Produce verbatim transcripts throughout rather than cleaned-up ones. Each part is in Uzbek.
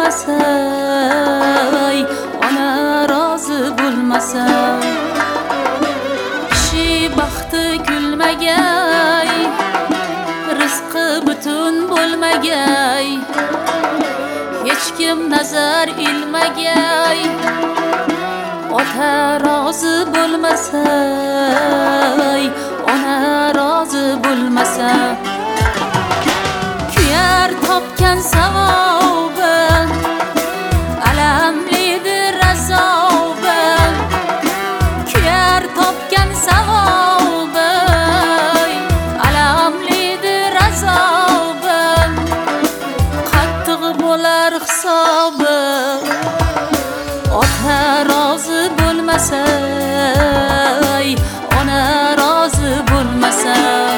bo'lmasa, ona rozi bo'lmasa, kishi baxti kulmagay, rizqi butun bo'lmagay, hech kim nazar ilmagay, ota rozi bo'lmasa, ona rozi bo'lmasa, kuyar topgan savobi alamlidir azobi, kuyar topgan savobi alamlidir azobi, qattiq bo'lar hisobi, ota rozi bo'lmasa, ona rozi bo'lmasa,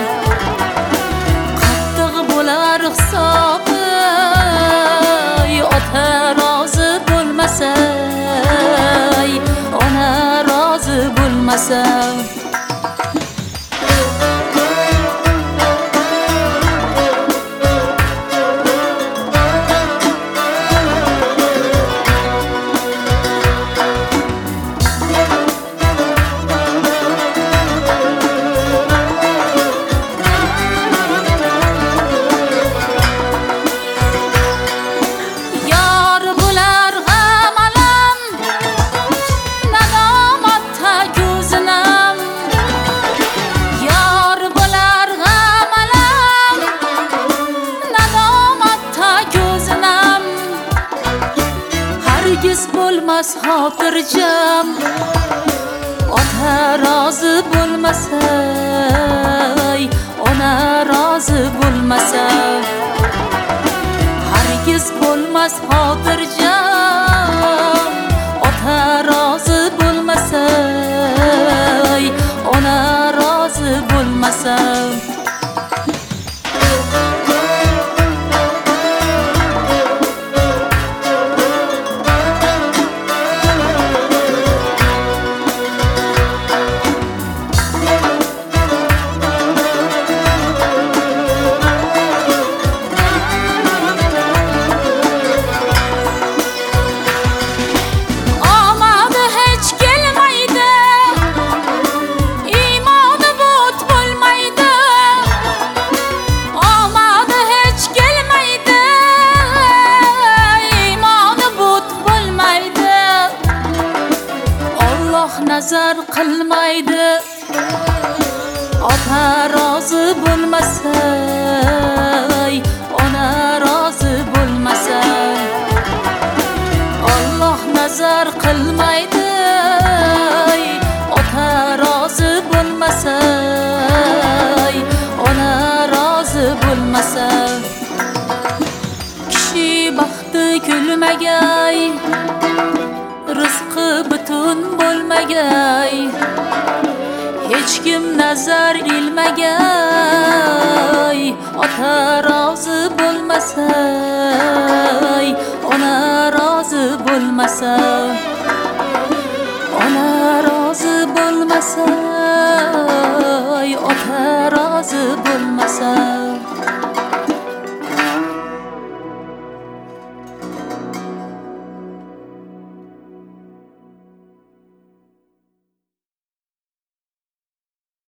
qattiq bo'lar hisobi, ota rozi bo'lmasa, ona rozi bo'lmasa. Hargiz bo'lmas xotirjam, ota rozi bo'lmasa, ona rozi bo'lmasa, hargiz bo'lmas xotirjam, ota rozi bo'lmasa, ona rozi bo'lmasa. Nazar qilmaydi, ota rozi bo'lmasa, ona rozi bo'lmasa, Alloh nazar qilmaydi, ota rozi bo'lmasa, ona rozi bo'lmasa, kishi baxti kulmagay, rizqi butun bo'lmagay, hech kim nazar ilmagay, ota rozi bo'lmasa, ona rozi bo'lmasa, ona rozi bo'lmasa,